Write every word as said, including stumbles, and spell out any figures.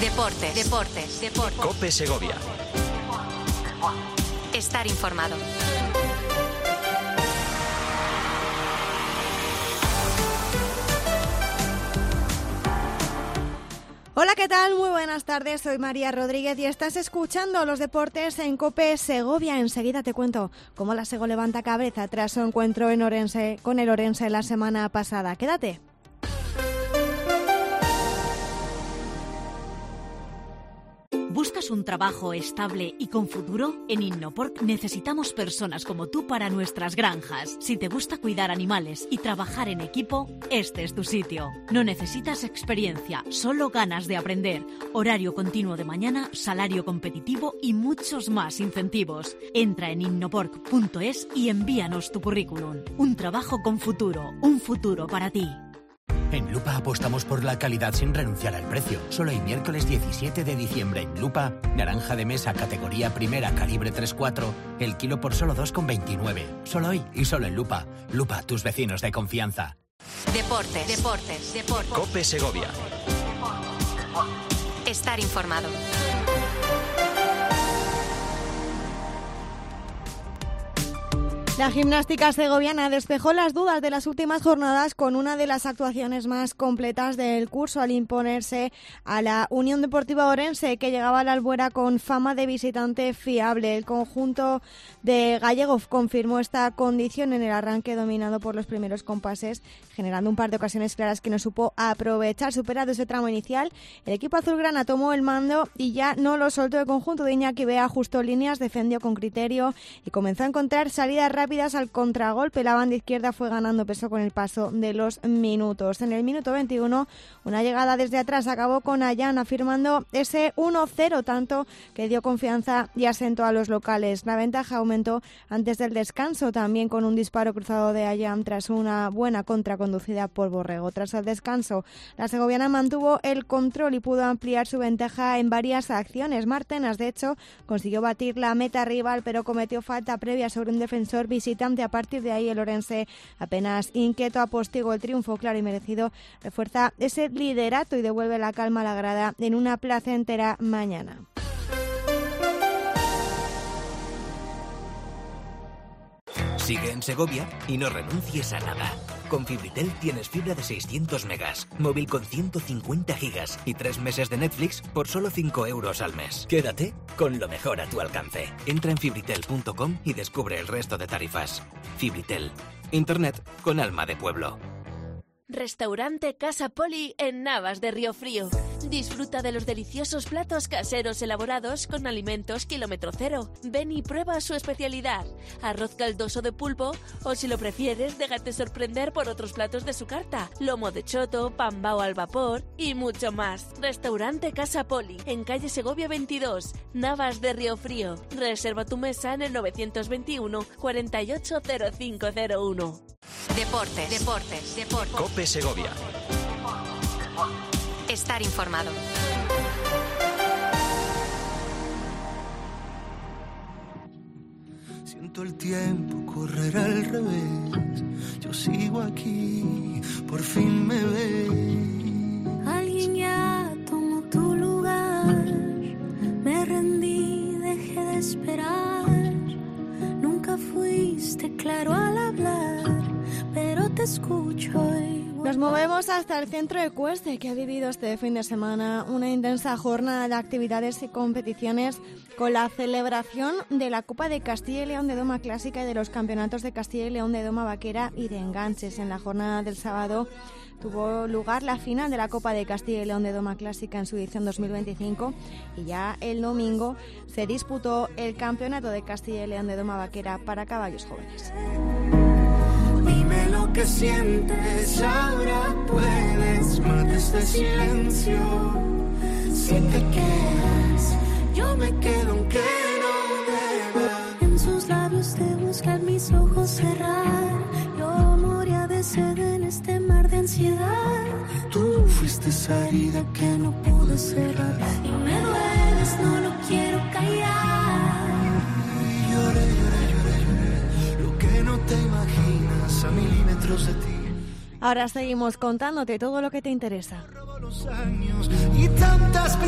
Deportes, deportes, deportes. COPE Segovia. Estar informado. Hola, ¿qué tal? Muy buenas tardes, soy María Rodríguez y estás escuchando los deportes en COPE Segovia. Enseguida te cuento cómo la Sego levanta cabeza tras su encuentro en Orense con el Orense la semana pasada. Quédate. ¿Buscas un trabajo estable y con futuro? En Innopork necesitamos personas como tú para nuestras granjas. Si te gusta cuidar animales y trabajar en equipo, este es tu sitio. No necesitas experiencia, solo ganas de aprender. Horario continuo de mañana, salario competitivo y muchos más incentivos. Entra en innopork punto es y envíanos tu currículum. Un trabajo con futuro, un futuro para ti. En Lupa apostamos por la calidad sin renunciar al precio. Solo el miércoles diecisiete de diciembre en Lupa, naranja de mesa categoría primera calibre tres cuatro, el kilo por solo dos con veintinueve. Solo hoy y solo en Lupa. Lupa, tus vecinos de confianza. Deportes, deportes, deportes. COPE Segovia. Estar informado. La gimnástica segoviana despejó las dudas de las últimas jornadas con una de las actuaciones más completas del curso al imponerse a la Unión Deportiva Orense, que llegaba a la Albuera con fama de visitante fiable. El conjunto de Gallegos confirmó esta condición en el arranque, dominado por los primeros compases, generando un par de ocasiones claras que no supo aprovechar. Superado ese tramo inicial, el equipo azulgrana tomó el mando y ya no lo soltó. El conjunto de Iñaki Bea ajustó líneas, defendió con criterio y comenzó a encontrar salidas rápidas al contragolpe. La banda izquierda fue ganando peso con el paso de los minutos. En el minuto veintiuno, una llegada desde atrás acabó con Ayán afirmando ese uno cero, tanto que dio confianza y asentó a los locales. La ventaja aumentó antes del descanso, también con un disparo cruzado de Ayán tras una buena contra conducida por Borrego. Tras el descanso, la segoviana mantuvo el control y pudo ampliar su ventaja en varias acciones. Martenas, de hecho, consiguió batir la meta rival, pero cometió falta previa sobre un defensor visitante. A partir de ahí, el Orense, apenas inquieto, apostigó el triunfo claro y merecido, refuerza ese liderato y devuelve la calma a la grada en una placentera mañana. Sigue en Segovia y no renuncies a nada. Con Fibritel tienes fibra de seiscientos megas, móvil con ciento cincuenta gigas y tres meses de Netflix por solo cinco euros al mes. Quédate con lo mejor a tu alcance. Entra en fibritel punto com y descubre el resto de tarifas. Fibritel. Internet con alma de pueblo. Restaurante Casa Poli en Navas de Riofrío. Disfruta de los deliciosos platos caseros elaborados con alimentos kilómetro cero. Ven y prueba su especialidad, arroz caldoso de pulpo, o si lo prefieres, déjate sorprender por otros platos de su carta, lomo de choto, pambao al vapor y mucho más. Restaurante Casa Poli, en calle Segovia veintidós, Navas de Riofrío. Reserva tu mesa en el novecientos veintiuno, cuarenta y ocho, cero cinco cero uno. Deportes, deportes, deportes. COPE Segovia. Estar informado. Siento el tiempo correr al revés. Yo sigo aquí, por fin me ve. Alguien ya tomó tu lugar. Me rendí, dejé de esperar. Nunca fuiste claro al hablar, pero te escucho hoy. Nos movemos hasta el centro de Cueste, que ha vivido este fin de semana una intensa jornada de actividades y competiciones con la celebración de la Copa de Castilla y León de Doma Clásica y de los campeonatos de Castilla y León de Doma Vaquera y de Enganches. En la jornada del sábado tuvo lugar la final de la Copa de Castilla y León de Doma Clásica en su edición dos mil veinticinco y ya el domingo se disputó el campeonato de Castilla y León de Doma Vaquera para caballos jóvenes. Dime lo que sientes, ahora puedes, mata este silencio. Si te quedas, yo me quedo aunque no deba. En sus labios te buscan mis ojos cerrar. Yo moría de sed en este mar de ansiedad. Tú fuiste esa herida que no pude cerrar. Y me dueles, no lo quiero callar. Lloré, lloré, lloré, lloré. Lo que no te imaginas a milímetros de ti. Ahora seguimos contándote todo lo que te interesa. Los años y tantas